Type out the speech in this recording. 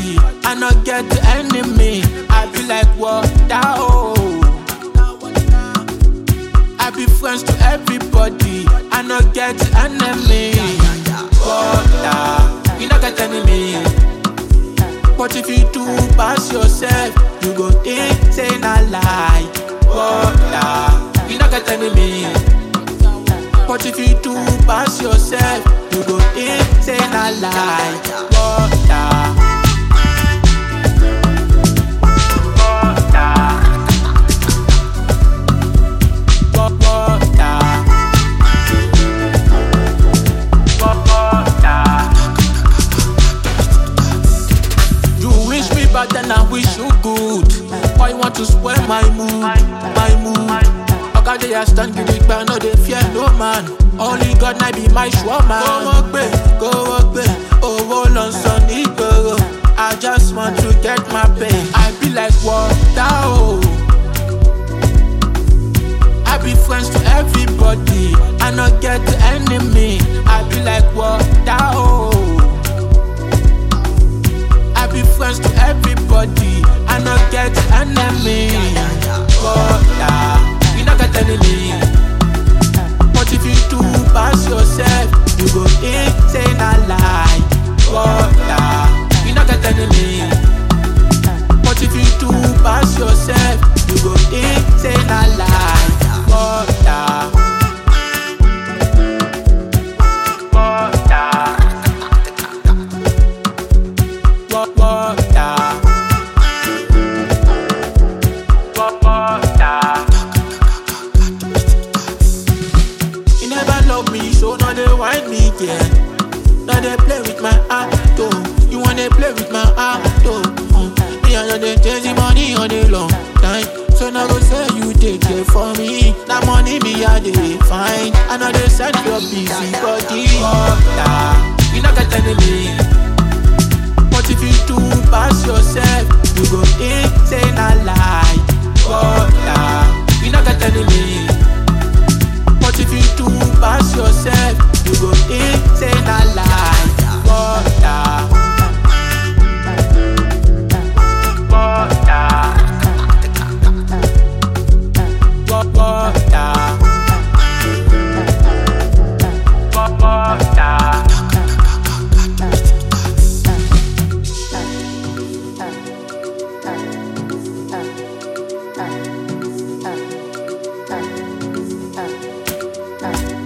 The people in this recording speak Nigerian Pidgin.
everybody, I not get the enemy. I be like water, oh. I be friends to everybody, I not get the enemy. Water, you not get enemy. But if you do pass yourself, you go think say na lie. Water, you not get enemy. But if you do pass yourself, you go think say na lie. Water. But then I wish you good. Why you want to spoil my mood, my mood? Okay, they are stand with it, but no they fear no man. Only God might be my sure man. Go up, oh roll on sunny girl. I just want to get my pay. I be like water, oh. I be friends to everybody, I not get the enemy. I be like water, oh. I be friends to everybody, I not get enemy. Water, you not get enemy. But if you do pass yourself, you go think say na lie. Water, you not get enemy. But if you do pass yourself, you go think say na lie. Water. You never love me, so now they whine me again. Now they play with my heart, though. You wanna play with my heart, though. Me and you they chasing money on the long time. So now go say you take care for me. That money me I they find. I know they send your busy body. Water, you not get enemy. But if you do pass yourself, you go think say na lie. Water, you not get enemy. But if you do pass yourself, you go think say na lie. Water. Water.